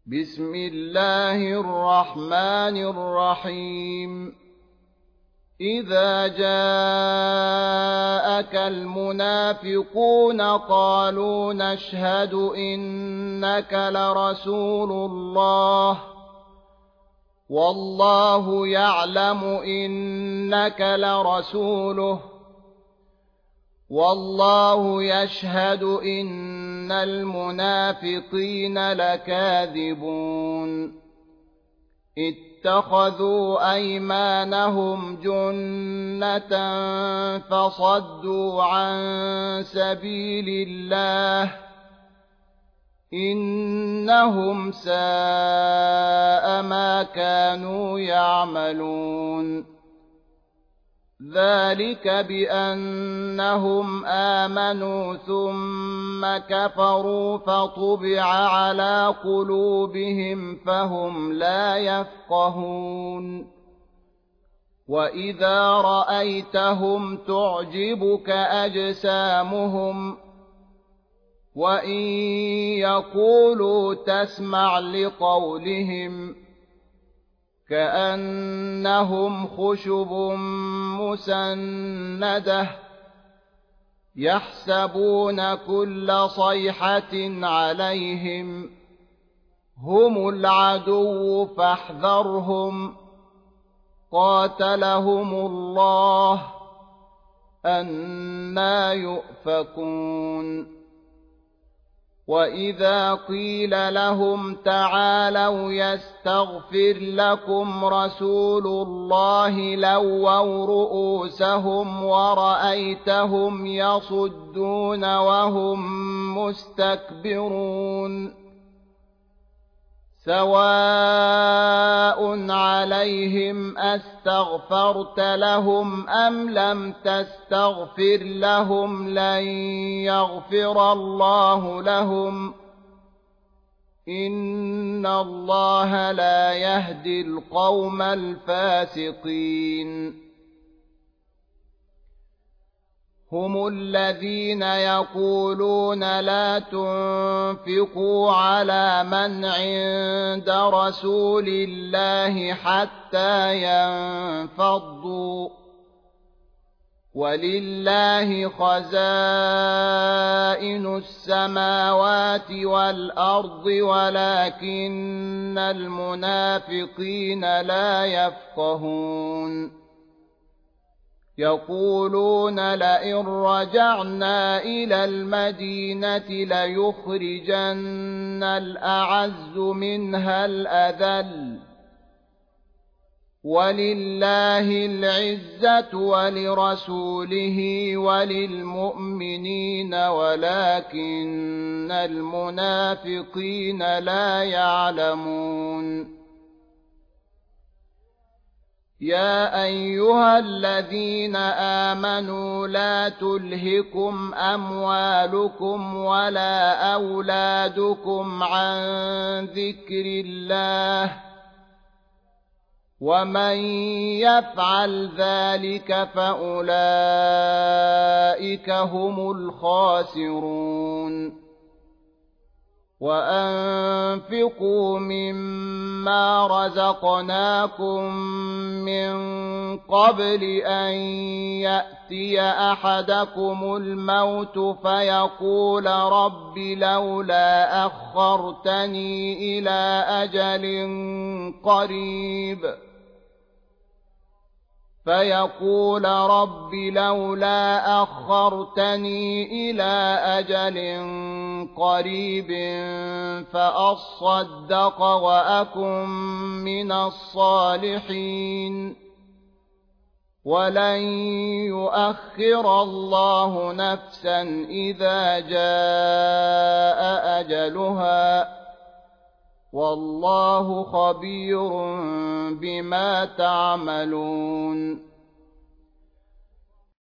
بسم الله الرحمن الرحيم إذا جاءك المنافقون قالوا نشهد إنك لرسول الله والله يعلم إنك لرسوله والله يشهد إن المنافقين لكاذبون اتخذوا أيمانهم جنة فصدوا عن سبيل الله إنهم ساء ما كانوا يعملون ذلك بأنهم آمنوا ثم كفروا فطبع على قلوبهم فهم لا يفقهون وإذا رأيتهم تعجبك أجسامهم وإن يقولوا تسمع لقولهم كأنهم خشب مسندة يحسبون كل صيحة عليهم هم العدو فاحذرهم قاتلهم الله أنى يؤفكون وإذا قيل لهم تعالوا يستغفر لكم رسول الله لووا رؤوسهم ورأيتهم يصدون وهم مستكبرون سواء عليهم أستغفرت لهم أم لم تستغفر لهم لن يغفر الله لهم إن الله لا يهدي القوم الفاسقين هم الذين يقولون لا تنفقوا على من عند رسول الله حتى ينفضوا ولله خزائن السماوات والأرض ولكن المنافقين لا يفقهون يقولون لئن رجعنا إلى المدينة ليخرجن الأعز منها الأذل ولله العزة ولرسوله وللمؤمنين ولكن المنافقين لا يعلمون يا أيها الذين آمنوا لا تلهكم أموالكم ولا أولادكم عن ذكر الله ومن يفعل ذلك فأولئك هم الخاسرون وأنفقوا مما رزقناكم من قبل أن يأتي أحدكم الموت فيقول رب لولا أخرتني إلى أجل قريب فأصدق وأكن من الصالحين ولن يؤخر الله نفسا إذا جاء أجلها والله خبير بما تعملون